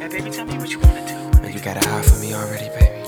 Hey baby, tell me what you wanna do. Man, you got a eye for me already, baby.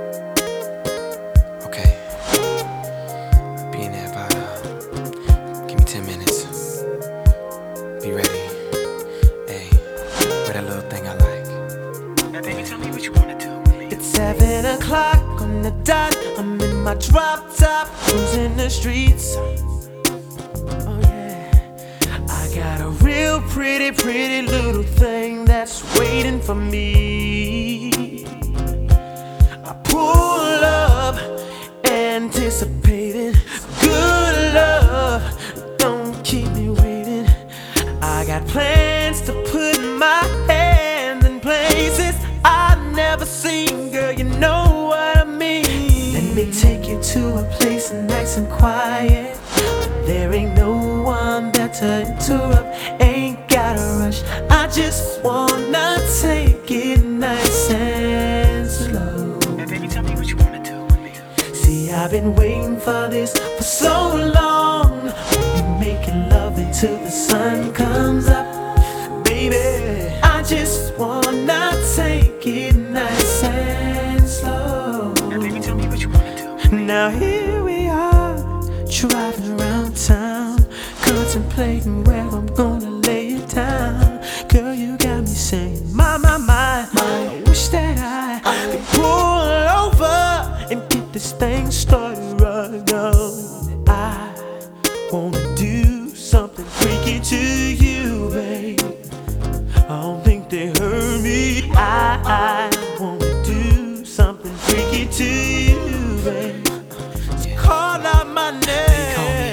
Okay. Be in there about, give me 10 minutes. Be ready. Hey, wear that little thing I like. Hey baby, tell me what you wanna do with me. It's 7 o'clock on the dot. I'm in my drop top, cruising the streets. Oh yeah, I got a real pretty little thing that's waiting for me. I pull up, anticipating good love. Don't keep me waiting. I got plans to put my hands in places I've never seen. Girl, you know what I mean. Let me take you to a place nice and quiet. There ain't no one there to interrupt. Ain't gotta rush. I just wanna take it nice and slow. Hey baby, tell me what you wanna do with me. See, I've been waiting for this for so long. We'll be making love until the sun comes up. Baby, I just wanna take it nice and slow. Hey baby, tell me what you wanna do with me. Now here we are, driving around town, contemplating where I'm gonna lay it down. Girl, you got me saying, my, I wish that I could pull over and get this thing started right now. I wanna do something freaky to you, babe. I don't think they heard me. I wanna do something freaky to you, babe. So call out my name. They call me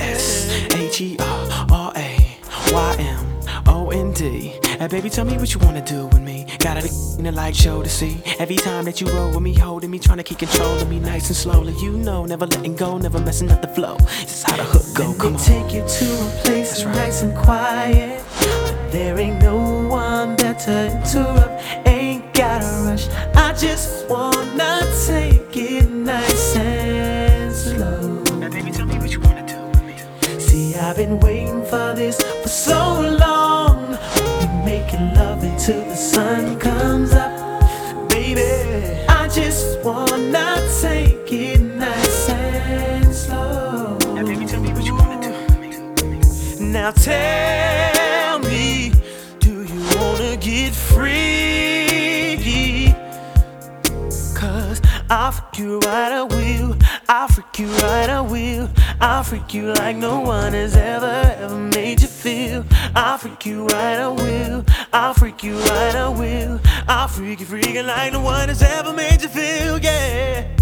USHERRAYMOND. Hey baby, tell me what you wanna do with me. Got a in the light show to see. Every time that you roll with me, holding me, trying to keep control of me nice and slowly. You know, never letting go, never messing up the flow. This is how the hook go. Let Come me on. take you to a place That's right. nice and quiet. There ain't no one there to interrupt. Ain't gotta rush. I just wanna take it nice and slow. Hey baby, tell me what you wanna do with me. See, I've been waiting for this for so long. We'll be making love until the sun comes up. Baby, I just wanna take it nice and slow. Hey baby, tell me what you wanna do with me. Now tell me, do you wanna get freaky? Cause I'll freak you right, I will. I'll freak you right, I will. I'll freak you like no one has ever made you feel. I'll freak you right, I will. I'll freak you right, I will. I'll freak you freaking like no one has ever made you feel, yeah.